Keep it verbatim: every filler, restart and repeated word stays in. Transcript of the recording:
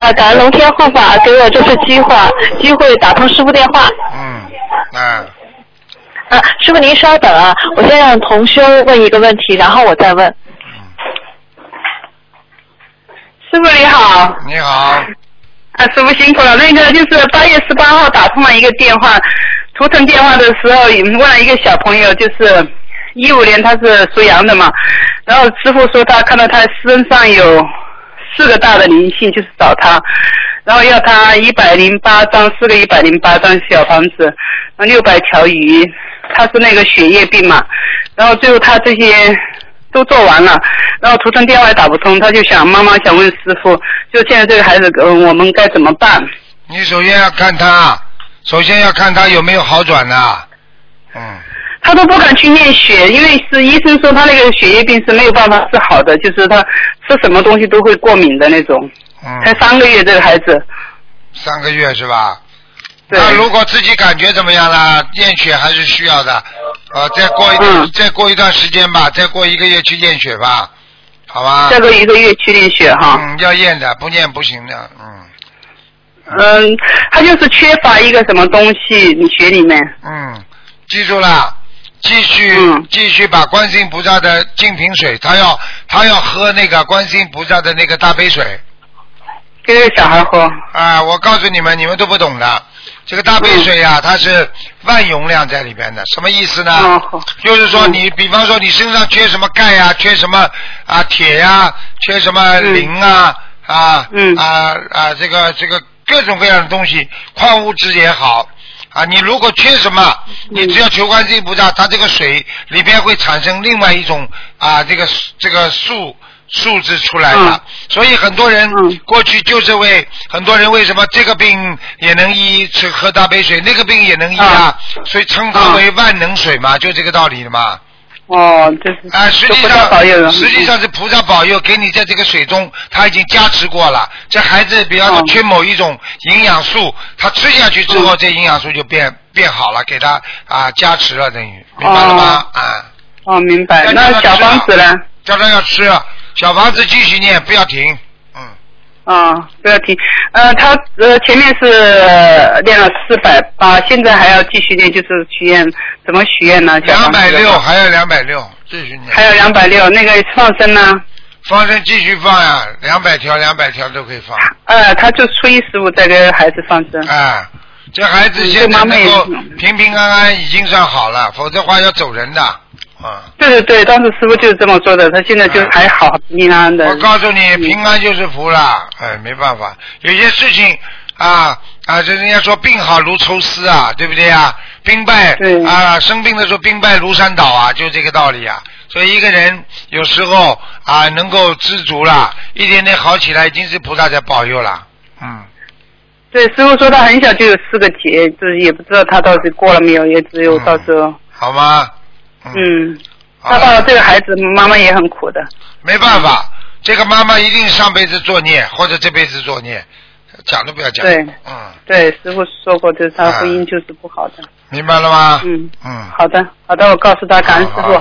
啊，感恩龙天护法给我这次机会，机会打通师傅电话。 嗯，啊。 啊，师傅您稍等啊，我先让同修问一个问题，然后我再问。师傅你好。 你好。 啊，师傅辛苦了。那个就是八月十八号打通了一个电话，图腾电话的时候问了一个小朋友，就是一五年他是属羊的嘛，然后师傅说他看到他身上有四个大的灵性，就是找他，然后要他一百零八张，四个一百零八张小房子，然后六百条鱼，他是那个血液病嘛，然后最后他这些都做完了，然后图腾电话也打不通，他就想妈妈想问师傅，就现在这个孩子，呃，我们该怎么办？ 你首先要看他，首先要看他有没有好转呐、嗯。 他都不敢去验血，因为是医生说他那个血液病是没有办法治好的，就是他吃什么东西都会过敏的那种。 嗯。 才三个月这个孩子。 三个月是吧？ 对。 那如果自己感觉怎么样了，验血还是需要的。呃，再过一段、嗯、再过一段时间吧，再过一个月去验血吧，好吧？ 再过一个月去验血哈。 嗯，要验的，不验不行的，嗯。 嗯，他就是缺乏一个什么东西，你血里面。 嗯，记住了。继续、嗯、继续把观世音菩萨的净瓶水，他要他要喝那个观世音菩萨的那个大杯水， 给小孩喝。 啊，我告诉你们，你们都不懂的。这个大杯水啊，嗯、它是万容量在里边的，什么意思呢？哦、就是说你，比方说你身上缺什么钙呀、啊，缺什么啊铁呀、啊，缺什么磷啊、嗯、啊、嗯、啊啊这个这个各种各样的东西，矿物质也好。啊，你如果缺什么，你只要求观世音菩萨，它这个水里边会产生另外一种啊，这个这个素素质出来的。嗯、所以很多人过去就是为很多人为什么这个病也能医，吃喝大杯水，那个病也能医啊，嗯、所以称它为万能水嘛，就这个道理的嘛。 哦，这是啊，实际上实际上是菩萨保佑，给你在这个水中，他已经加持过了。这孩子比方说缺某一种营养素，他吃下去之后，这营养素就变变好了，给他啊加持了，等于明白了吗？啊。 哦，明白。那小房子呢？ 叫他要吃，小房子继续念，不要停。 啊、哦，不要停。呃，他呃前面是、呃、练了四百八，现在还要继续练，就是许愿，怎么许愿呢？ 两百六，还要两百六，继续念。 还有两百六，那个放生呢？ 放生继续放呀，两百条，两百条都可以放。 呃，他就初一十五再给孩子放生。 哎，这孩子现在能够平平安安，已经算好了，否则的话要走人的。啊， 对对对，当时师傅就是这么说的，他现在就还好，平安的。 我告诉你，平安就是福了，哎，没办法，有些事情啊啊，这人家说病好如抽丝啊，对不对啊？兵败啊，生病的时候兵败如山倒啊，就这个道理啊。所以一个人有时候啊能够知足了，一点点好起来，已经是菩萨在保佑了，嗯。 对，师傅说他很小就有四个劫，就是也不知道他到底过了没有，也只有到时候。嗯、 好吗？ 嗯，他到了这个孩子，妈妈也很苦的。 没办法，这个妈妈一定上辈子作孽，或者这辈子作孽，讲都不要讲。 对， 嗯， 对，师傅说过，就是他婚姻就是不好的。 明白了吗？ 嗯嗯， 好的，好的，我告诉他，感恩师傅。